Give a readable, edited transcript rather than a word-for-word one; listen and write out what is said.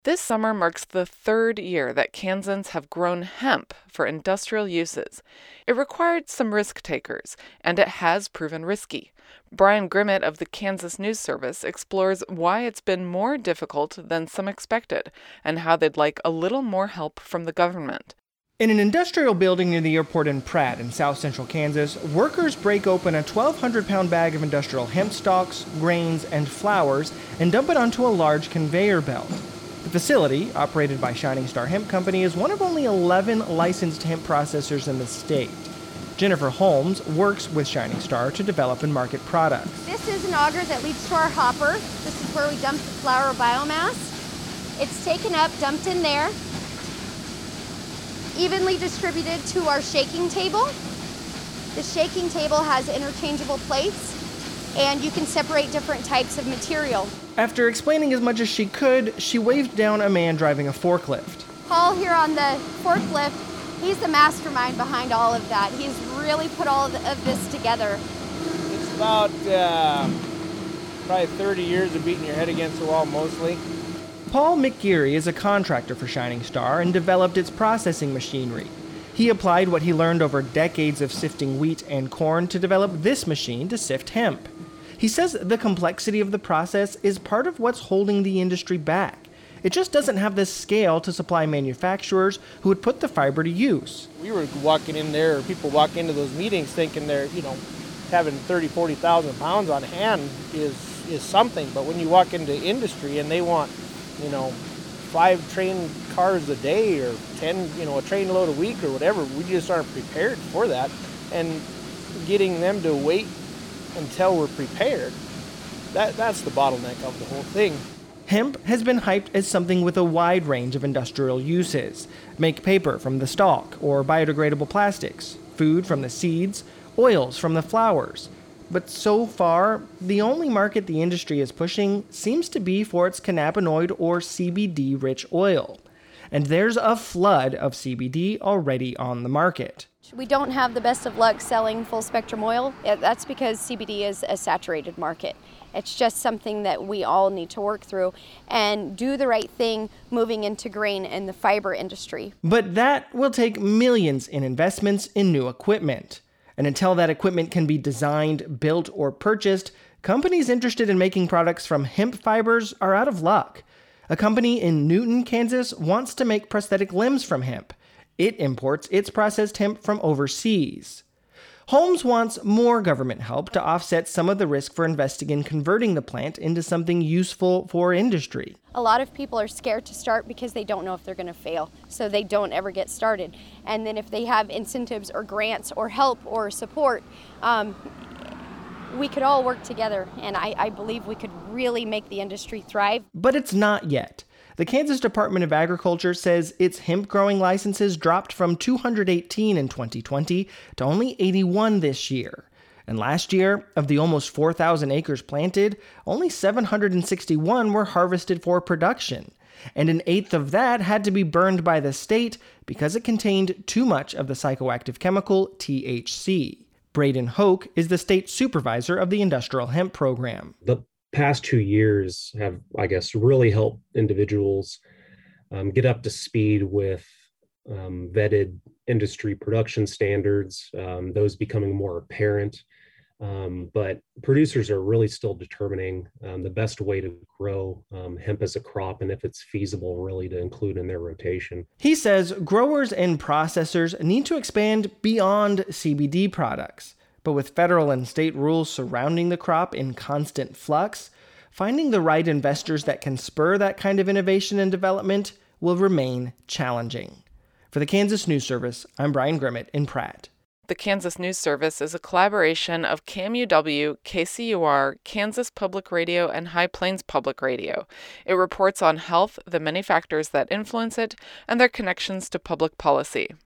This summer marks the third year that Kansans have grown hemp for industrial uses. It required some risk takers, and it has proven risky. Brian Grimmett of the Kansas News Service explores why it's been more difficult than some expected, and how they'd like a little more help from the government. In an industrial building near the airport in Pratt in south central Kansas, workers break open a 1,200-pound bag of industrial hemp stalks, grains, and flowers and dump it onto a large conveyor belt. The facility, operated by Shining Star Hemp Company, is one of only 11 licensed hemp processors in the state. Jennifer Holmes works with Shining Star to develop and market products. This is an auger that leads to our hopper. This is where we dump the flower biomass. It's taken up, dumped in there, evenly distributed to our shaking table. The shaking table has interchangeable plates, and you can separate different types of material. After explaining as much as she could, she waved down a man driving a forklift. Paul here on the forklift, he's the mastermind behind all of that. He's really put all of this together. It's about probably 30 years of beating your head against the wall mostly. Paul McGeary is a contractor for Shining Star and developed its processing machinery. He applied what he learned over decades of sifting wheat and corn to develop this machine to sift hemp. He says the complexity of the process is part of what's holding the industry back. It just doesn't have the scale to supply manufacturers who would put the fiber to use. We were walking in there, or people walk into those meetings thinking they're, having 30, 40,000 pounds on hand is something. But when you walk into industry and they want, 5 train cars a day or 10, a train load a week or whatever, we just aren't prepared for that. And getting them to wait until we're prepared, that's the bottleneck of the whole thing. Hemp has been hyped as something with a wide range of industrial uses. Make paper from the stalk or biodegradable plastics, food from the seeds, oils from the flowers. But so far, the only market the industry is pushing seems to be for its cannabinoid or CBD-rich oil. And there's a flood of CBD already on the market. We don't have the best of luck selling full spectrum oil. That's because CBD is a saturated market. It's just something that we all need to work through and do the right thing moving into grain and the fiber industry. But that will take millions in investments in new equipment. And until that equipment can be designed, built, or purchased, companies interested in making products from hemp fibers are out of luck. A company in Newton, Kansas wants to make prosthetic limbs from hemp. It imports its processed hemp from overseas. Holmes wants more government help to offset some of the risk for investing in converting the plant into something useful for industry. A lot of people are scared to start because they don't know if they're going to fail, so they don't ever get started. And then if they have incentives or grants or help or support, we could all work together, and I believe we could really make the industry thrive. But it's not yet. The Kansas Department of Agriculture says its hemp growing licenses dropped from 218 in 2020 to only 81 this year. And last year, of the almost 4,000 acres planted, only 761 were harvested for production. And an eighth of that had to be burned by the state because it contained too much of the psychoactive chemical THC. Braden Hoke is the state supervisor of the industrial hemp program. The past 2 years have, really helped individuals get up to speed with vetted industry production standards, those becoming more apparent. But producers are really still determining the best way to grow hemp as a crop and if it's feasible really to include in their rotation. He says growers and processors need to expand beyond CBD products. But with federal and state rules surrounding the crop in constant flux, finding the right investors that can spur that kind of innovation and development will remain challenging. For the Kansas News Service, I'm Brian Grimmett in Pratt. The Kansas News Service is a collaboration of KMUW, KCUR, Kansas Public Radio, and High Plains Public Radio. It reports on health, the many factors that influence it, and their connections to public policy.